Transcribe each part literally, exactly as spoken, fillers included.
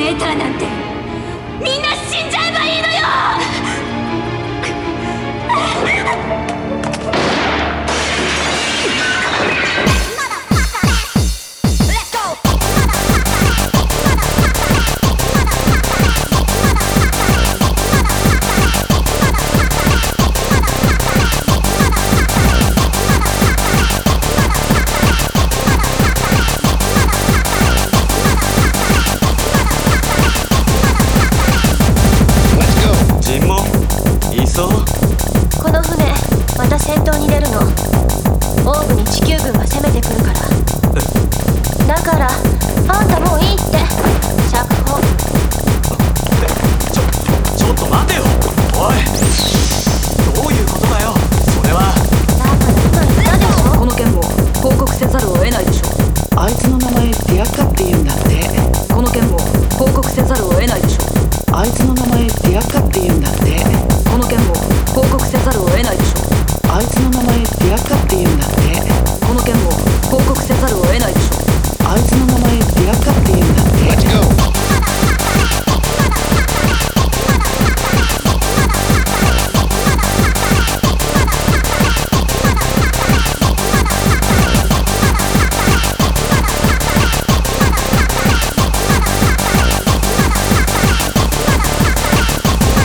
メーターなんてみんな死んじゃえばいいのよ。 この船また戦闘に出るの。オーブに地球軍が攻めてくるから。だからあんたもういいって釈放。 ちょちょっと待てよ。おい、どういうことだよそれは。 だから今言ったでしょ。 この件も報告せざるを得ないでしょう。 あいつの名前ディアカって言うんだって。 この件も報告せざるを得ないでしょう。 あいつの名前ディアカって言うんだって。 この件も報告せざるを得ないでしょう。 あいつの名前ディアカって言うんだって。 この件も報告せざるを得ないでしょう。 あいつの名前ディアカって言うんだって。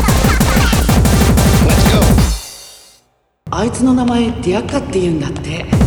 あいつの名前ディアカって言うんだって。